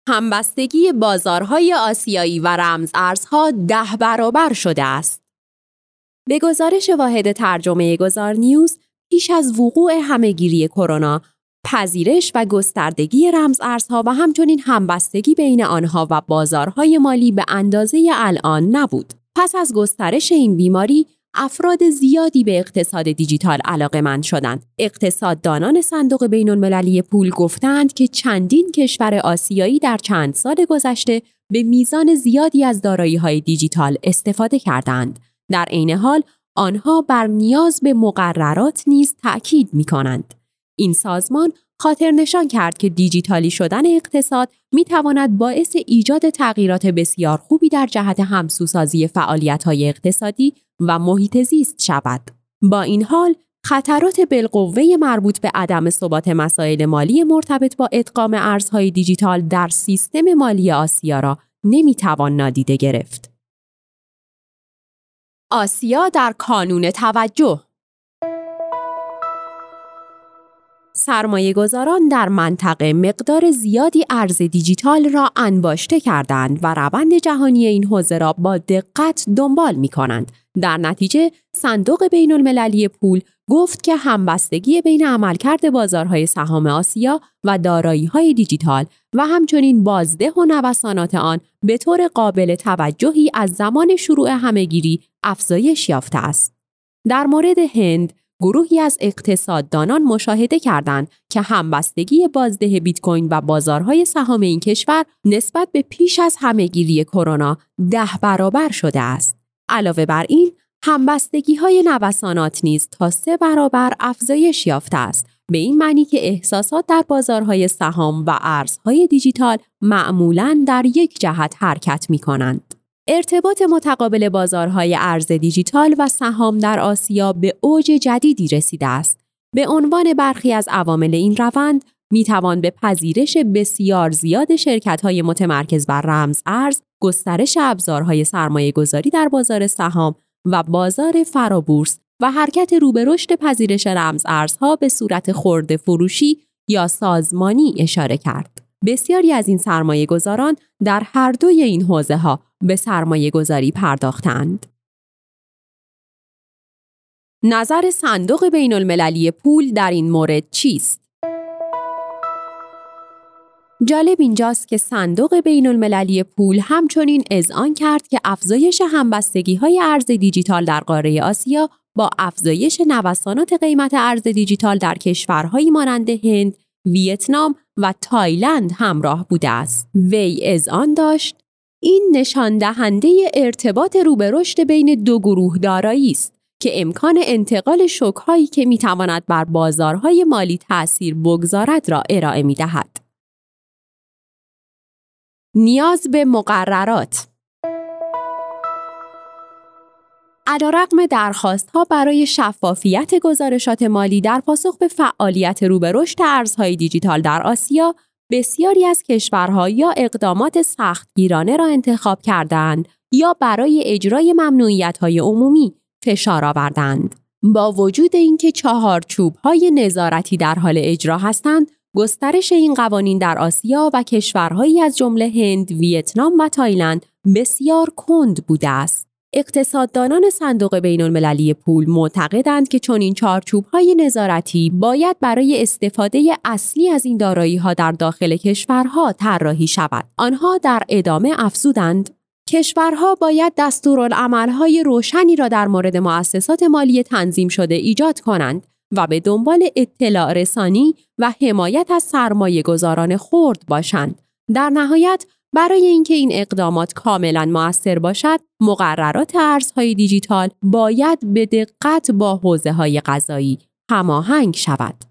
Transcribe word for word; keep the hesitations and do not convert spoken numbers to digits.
همبستگی بازارهای آسیایی و رمز ارزها ده برابر شده است. به گزارش واحد ترجمه گذار نیوز، پیش از وقوع همهگیری کرونا، پذیرش و گستردگی رمز ارزها و همچنین همبستگی بین آنها و بازارهای مالی به اندازه الان نبود. پس از گسترش این بیماری، افراد زیادی به اقتصاد دیجیتال علاقه‌مند شدند. اقتصاددانان صندوق بین‌المللی پول گفتند که چندین کشور آسیایی در چند سال گذشته به میزان زیادی از دارایی‌های دیجیتال استفاده کردند. در عین حال، آنها بر نیاز به مقررات نیز تأکید می‌کنند. این سازمان خاطر نشان کرد که دیجیتالی شدن اقتصاد می‌تواند باعث ایجاد تغییرات بسیار خوبی در جهت همسوسازی فعالیت‌های اقتصادی و محیط زیست شود. با این حال، خطرات بالقوه مربوط به عدم ثبات مسائل مالی مرتبط با ادغام ارزهای دیجیتال در سیستم مالی آسیا را نمی‌توان نادیده گرفت. آسیا در کانون توجه. سرمایه‌گذاران در منطقه مقدار زیادی ارز دیجیتال را انباشته کردند و روند جهانی این حوزه را با دقت دنبال می‌کنند. در نتیجه، صندوق بین‌المللی پول گفت که همبستگی بین عملکرد بازارهای سهام آسیا و دارایی‌های دیجیتال و همچنین بازده و نوسانات آن به طور قابل توجهی از زمان شروع همهگیری افزایش یافته است. در مورد هند، گروهی از اقتصاددانان مشاهده کردند که همبستگی بازده بیت کوین و بازارهای سهام این کشور نسبت به پیش از همهگیری کرونا ده برابر شده است. علاوه بر این، همبستگی‌های نوسانات نیز تا سه برابر افزایش یافته است، به این معنی که احساسات در بازارهای سهام و ارزهای دیجیتال معمولاً در یک جهت حرکت می‌کنند. ارتباط متقابل بازارهای ارز دیجیتال و سهام در آسیا به اوج جدیدی رسیده است. به عنوان برخی از عوامل این روند، میتوان به پذیرش بسیار زیاد شرکت‌های متمرکز بر رمز ارز، گسترش ابزارهای سرمایه‌گذاری در بازار سهام و بازار فرابورس و حرکت رو به رشد پذیرش رمز ارزها به صورت خرده فروشی یا سازمانی اشاره کرد. بسیاری از این سرمایه‌گذاران در هر دوی این حوزه‌ها به سرمایه‌گذاری پرداختند. نظر صندوق بین‌المللی پول در این مورد چیست؟ جالب اینجاست که صندوق بین‌المللی پول همچنین اذعان کرد که افزایش همبستگی‌های ارز دیجیتال در قاره آسیا با افزایش نوسانات قیمت ارز دیجیتال در کشورهایی مانند هند، ویتنام و تایلند همراه بوده است. وی اذعان داشت این نشان دهنده ارتباط رو به رشد بین دو گروه دارایی است که امکان انتقال شوک‌هایی که می‌تواند بر بازارهای مالی تأثیر بگذارد را ارائه می‌دهد. نیاز به مقررات. علیرغم درخواست‌ها برای شفافیت گزارشات مالی در پاسخ به فعالیت رو به رشد ارزهای دیجیتال در آسیا، بسیاری از کشورها یا اقدامات سختگیرانه را انتخاب کردند یا برای اجرای ممنوعیت‌های عمومی فشار آوردند. با وجود اینکه چهارچوب‌های نظارتی در حال اجرا هستند، گسترش این قوانین در آسیا و کشورهایی از جمله هند، ویتنام و تایلند بسیار کند بوده است. اقتصاددانان صندوق بین‌المللی پول معتقدند که چنین چارچوب‌های نظارتی باید برای استفاده اصلی از این دارایی‌ها در داخل کشورها طراحی شود. آنها در ادامه افزودند: کشورها باید دستورالعمل‌های روشنی را در مورد مؤسسات مالی تنظیم شده ایجاد کنند و به دنبال اطلاع رسانی و حمایت از سرمایه‌گذاران خرد باشند. در نهایت، برای اینکه این اقدامات کاملاً مؤثر باشد، مقررات ارزهای دیجیتال باید به دقت با حوزه‌های قضایی هماهنگ شود.